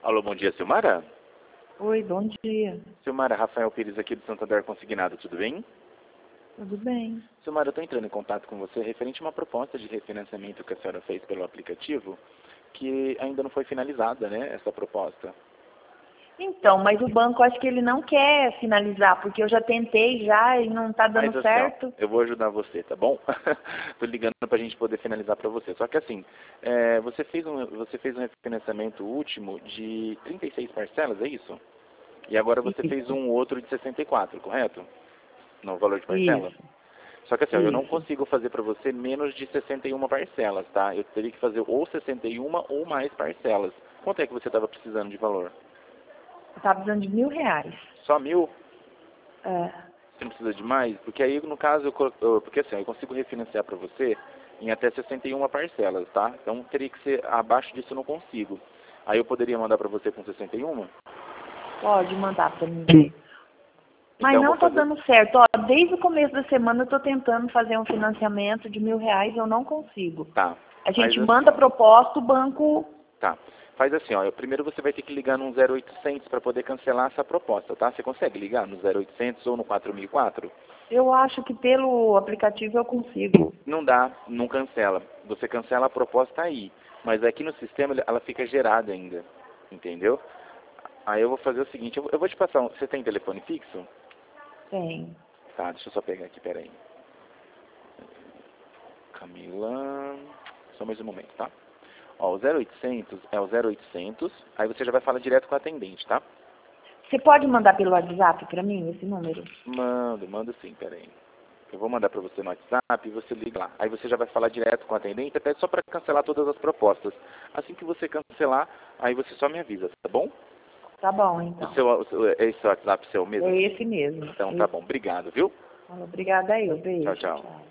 Alô, bom dia, Silmara? Oi, bom dia. Silmara, Rafael Pires aqui do Santander Consignado, tudo bem? Tudo bem? Silmara, eu estou entrando em contato com você referente a uma proposta de refinanciamento que a senhora fez pelo aplicativo, que ainda não foi finalizada, né, essa proposta. Então, mas o banco acho que ele não quer finalizar, porque eu já tentei já e não está dando Mas assim, certo. ó, eu vou ajudar você, tá bom? Tô ligando pra gente poder finalizar pra você. Só que assim, você fez um refinanciamento último de 36 parcelas, é isso? E agora você fez um outro de 64, correto? No valor de parcela? Isso, Só que assim, ó, eu não isso. consigo fazer para você menos de 61 parcelas, tá? Eu teria que fazer ou 61 ou mais parcelas. Quanto é que você estava precisando de valor? Eu estava precisando de R$ 1.000. Só 1.000? É, Você não precisa de mais? Porque aí, no caso, porque assim, ó, eu consigo refinanciar para você em até 61 parcelas, tá? Então teria que ser abaixo disso, eu não consigo. Aí eu poderia mandar para você com 61? pode mandar para mim ver. Mas Então eu não vou está fazer... dando certo. Ó, desde o começo da semana eu estou tentando fazer um financiamento de R$ 1.000, eu não consigo. Tá. A Faz gente assim, manda ó. proposta, o banco... Tá. Faz assim, ó. Primeiro você vai ter que ligar no 0800 para poder cancelar essa proposta, tá? Você consegue ligar no 0800 ou no 4004? Eu acho que pelo aplicativo eu consigo. Não dá, não cancela. Você cancela a proposta aí. Mas aqui no sistema ela fica gerada ainda. Entendeu? Aí eu vou fazer o seguinte, eu vou te passar um... Você tem telefone fixo? Tem. Tá, deixa eu só pegar aqui, peraí. Camila... Só mais um momento, tá? Ó, o 0800 é o 0800, aí você já vai falar direto com a atendente, tá? Você pode mandar pelo WhatsApp para mim esse número? Mando sim, peraí. Eu vou mandar para você no WhatsApp e você liga lá. Aí você já vai falar direto com a atendente, pede só para cancelar todas as propostas. Assim que você cancelar, aí você só me avisa, tá bom? Tá bom, então. Esse WhatsApp seu mesmo? É esse mesmo. Então tá bom, obrigado, viu? Obrigada aí, Tchau, beijo. tchau. Tchau.